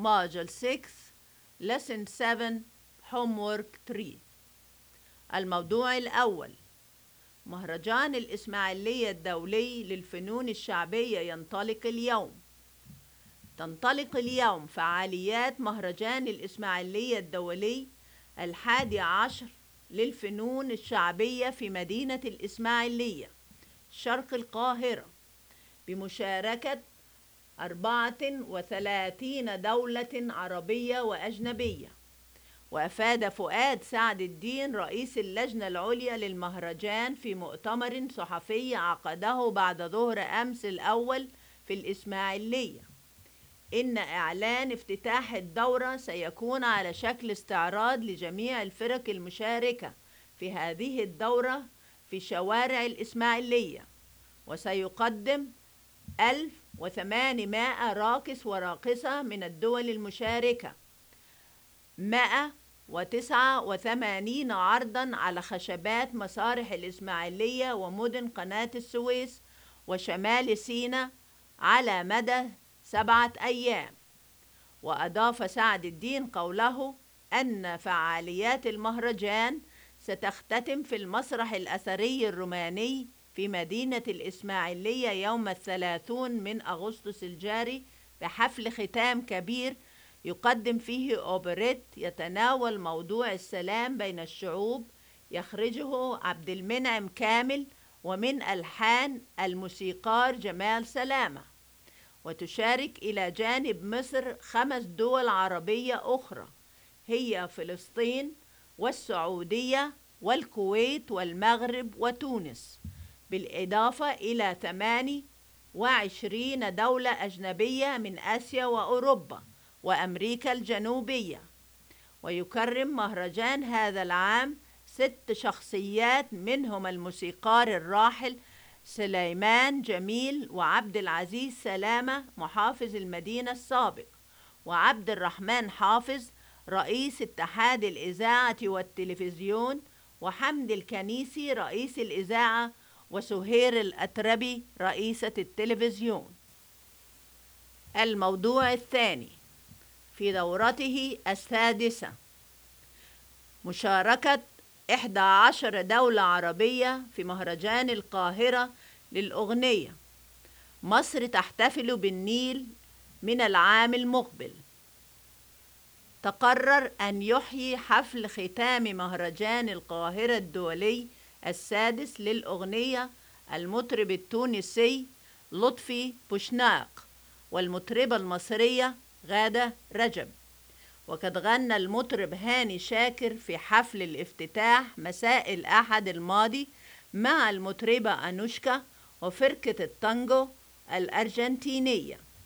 Module 6 Lesson 7 Homework 3. الموضوع الأول: مهرجان الإسماعيلية الدولي للفنون الشعبية ينطلق اليوم. تنطلق اليوم فعاليات مهرجان الإسماعيلية الدولي 11 للفنون الشعبية في مدينة الإسماعيلية شرق القاهرة بمشاركة 34 دولة عربية وأجنبية. وأفاد فؤاد سعد الدين رئيس اللجنة العليا للمهرجان في مؤتمر صحفي عقده بعد ظهر أمس الأول في الإسماعيلية إن إعلان افتتاح الدورة سيكون على شكل استعراض لجميع الفرق المشاركة في هذه الدورة في شوارع الإسماعيلية، وسيقدم 1800 راقص وراقصة من الدول المشاركة، 189 عرضا على خشبات مسارح الإسماعيلية ومدن قناة السويس وشمال سيناء على مدى 7 أيام. وأضاف سعد الدين قوله أن فعاليات المهرجان ستختتم في المسرح الأثري الروماني في مدينة الإسماعيلية يوم 30 أغسطس الجاري بحفل ختام كبير يقدم فيه أوبريت يتناول موضوع السلام بين الشعوب يخرجه عبد المنعم كامل ومن ألحان الموسيقار جمال سلامة. وتشارك إلى جانب مصر 5 دول عربية أخرى هي فلسطين والسعودية والكويت والمغرب وتونس، بالإضافة إلى 28 دولة أجنبية من آسيا وأوروبا وأمريكا الجنوبية. ويكرم مهرجان هذا العام 6 شخصيات، منهم الموسيقار الراحل سليمان جميل وعبد العزيز سلامة محافظ المدينة السابق، وعبد الرحمن حافظ رئيس اتحاد الإذاعة والتلفزيون، وحمد الكنيسي رئيس الإذاعة، وسهير الأتربي رئيسة التلفزيون. الموضوع الثاني في دورته 6، مشاركة 11 دولة عربية في مهرجان القاهرة للأغنية. مصر تحتفل بالنيل من العام المقبل. تقرر أن يحيي حفل ختام مهرجان القاهرة الدولي 6 للأغنية المطرب التونسي لطفي بوشناق والمطربة المصرية غادة رجب. وقد غنى المطرب هاني شاكر في حفل الافتتاح مساء الأحد الماضي مع المطربة أنوشكا وفرقة التانجو الأرجنتينية.